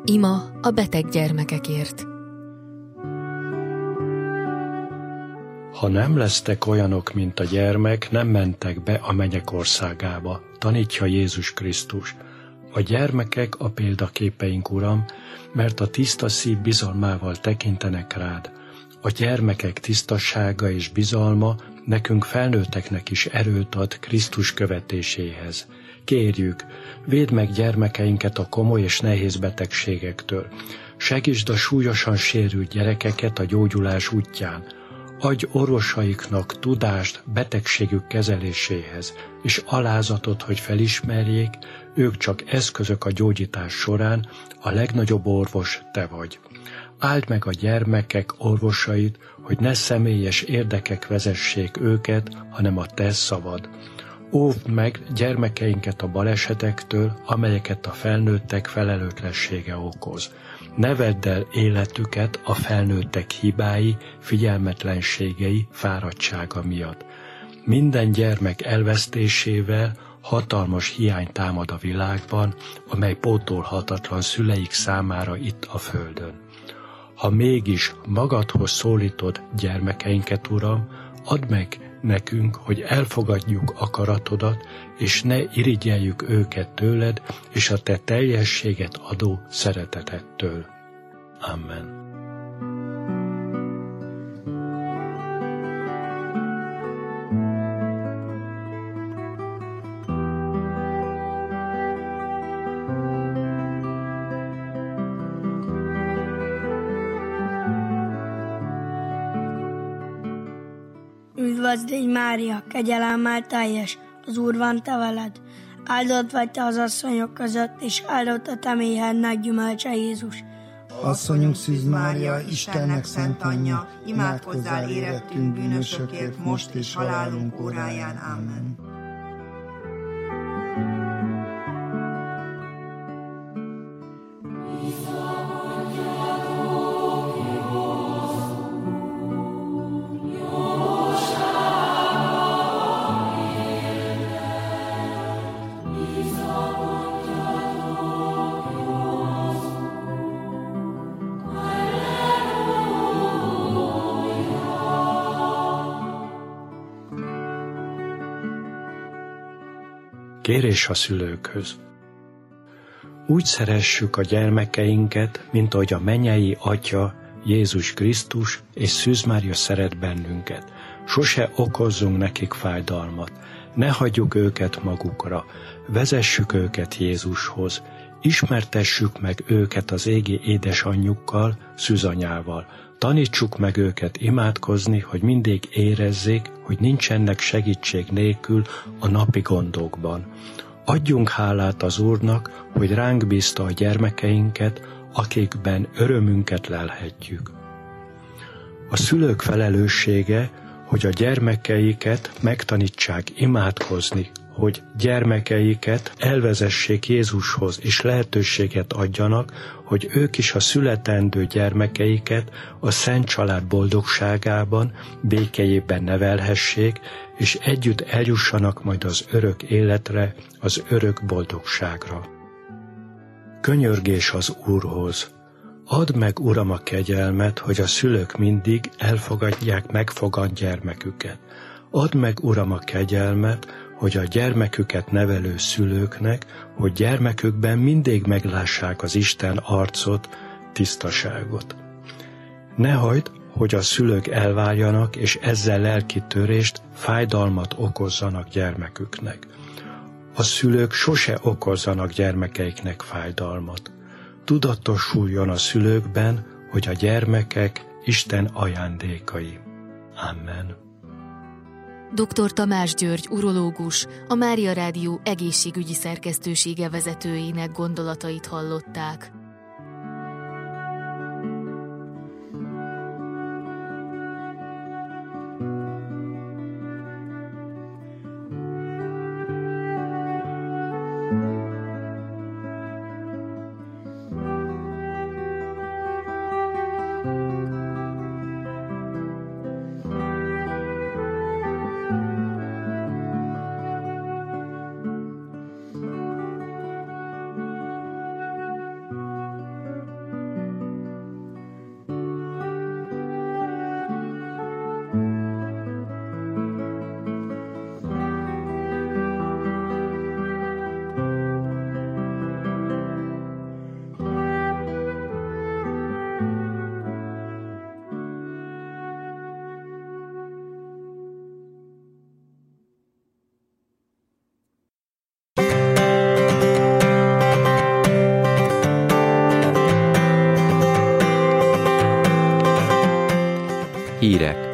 Ima a beteg gyermekekért. Ha nem lesztek olyanok, mint a gyermek, nem mentek be a mennyek országába, tanítja Jézus Krisztus. A gyermekek a példaképeink, Uram, mert a tiszta szív bizalmával tekintenek rád. A gyermekek tisztasága és bizalma nekünk felnőtteknek is erőt ad Krisztus követéséhez. Kérjük, védd meg gyermekeinket a komoly és nehéz betegségektől. Segítsd a súlyosan sérült gyerekeket a gyógyulás útján. Adj orvosaiknak tudást betegségük kezeléséhez, és alázatot, hogy felismerjék, ők csak eszközök a gyógyítás során, a legnagyobb orvos te vagy. Áld meg a gyermekek orvosait, hogy ne személyes érdekek vezessék őket, hanem a te szavad. Óvd meg gyermekeinket a balesetektől, amelyeket a felnőttek felelőtlensége okoz. Ne vedd el életüket a felnőttek hibái, figyelmetlenségei, fáradtsága miatt. Minden gyermek elvesztésével hatalmas hiány támad a világban, amely pótolhatatlan szüleik számára itt a földön. Ha mégis magadhoz szólítod gyermekeinket, Uram, add meg nekünk, hogy elfogadjuk akaratodat, és ne irigyeljük őket tőled, és a te teljességet adó szeretetettől. Amen. Üdvözl légy, Mária, kegyelemmel teljes, az Úr van te veled. Áldott vagy te az asszonyok között, és áldott a te méhednek gyümölcse, Jézus. Asszonyunk Szűz Mária, Istennek szent anyja, imádkozzál érettünk bűnösökért, most és halálunk óráján. Amen. Kérés a szülőkhöz. Úgy szeressük a gyermekeinket, mint ahogy a mennyei Atya, Jézus Krisztus és Szűz Mária szeret bennünket. Sose okozzunk nekik fájdalmat, ne hagyjuk őket magukra, vezessük őket Jézushoz, ismertessük meg őket az égi édesanyjukkal, szűzanyával. Tanítsuk meg őket imádkozni, hogy mindig érezzék, hogy nincsenek segítség nélkül a napi gondokban. Adjunk hálát az Úrnak, hogy ránk bízta a gyermekeinket, akikben örömünket lelhetjük. A szülők felelőssége, hogy a gyermekeiket megtanítsák imádkozni, hogy gyermekeiket elvezessék Jézushoz, és lehetőséget adjanak, hogy ők is a születendő gyermekeiket a Szent Család boldogságában, békéjében nevelhessék, és együtt eljussanak majd az örök életre, az örök boldogságra. Könyörgés az Úrhoz. Add meg, Uram, a kegyelmet, hogy a szülők mindig elfogadják megfogant gyermeküket. Add meg, Uram, a kegyelmet, hogy a gyermeküket nevelő szülőknek, hogy gyermekükben mindig meglássák az Isten arcot, tisztaságot. Ne hagyd, hogy a szülők elváljanak, és ezzel lelki törést, fájdalmat okozzanak gyermeküknek. A szülők sose okozzanak gyermekeiknek fájdalmat. Tudatosuljon a szülőkben, hogy a gyermekek Isten ajándékai. Amen. Dr. Tamás György urológus, a Mária Rádió egészségügyi szerkesztősége vezetőjének gondolatait hallották. Hírek.